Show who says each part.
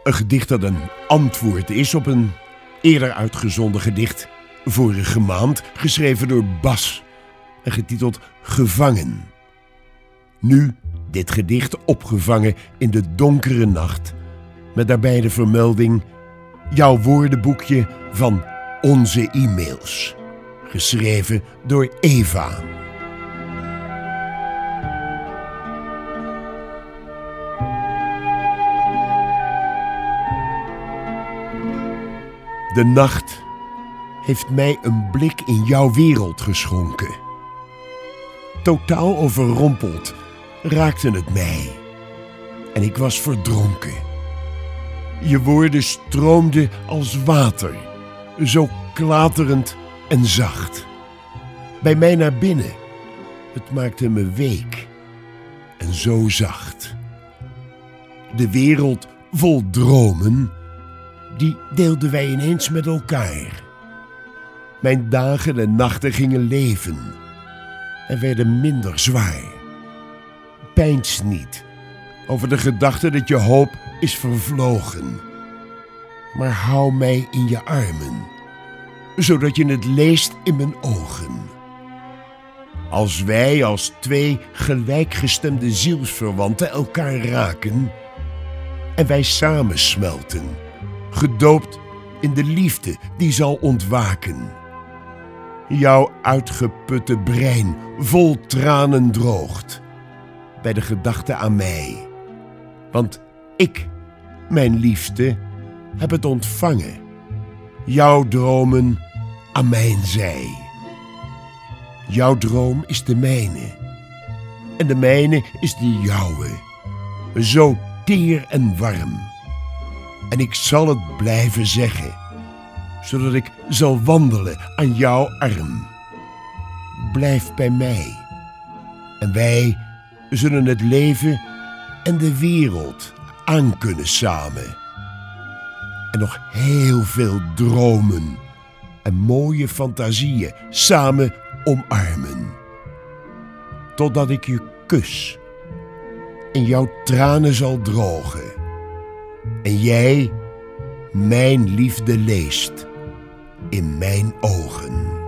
Speaker 1: Een gedicht dat een antwoord is op een eerder uitgezonden gedicht vorige maand, geschreven door Bas en getiteld Gevangen. Nu dit gedicht opgevangen in de donkere nacht, met daarbij de vermelding jouw woordenboekje van onze e-mails, geschreven door Eva. De nacht heeft mij een blik in jouw wereld geschonken. Totaal overrompeld raakte het mij en ik was verdronken. Je woorden stroomden als water, zo klaterend en zacht. Bij mij naar binnen, het maakte me week en zo zacht. De wereld vol dromen, die deelden wij ineens met elkaar. Mijn dagen en nachten gingen leven en werden minder zwaar. Peins niet over de gedachte dat je hoop is vervlogen, maar hou mij in je armen, zodat je het leest in mijn ogen. Als wij als twee gelijkgestemde zielsverwanten elkaar raken en wij samensmelten, gedoopt in de liefde die zal ontwaken. Jouw uitgeputte brein vol tranen droogt bij de gedachte aan mij. Want ik, mijn liefste, heb het ontvangen. Jouw dromen aan mijn zij. Jouw droom is de mijne. En de mijne is de jouwe. Zo teer en warm. En ik zal het blijven zeggen, zodat ik zal wandelen aan jouw arm. Blijf bij mij. En wij zullen het leven en de wereld aankunnen samen. En nog heel veel dromen en mooie fantasieën samen omarmen. Totdat ik je kus en jouw tranen zal drogen. En jij mijn liefde leest in mijn ogen.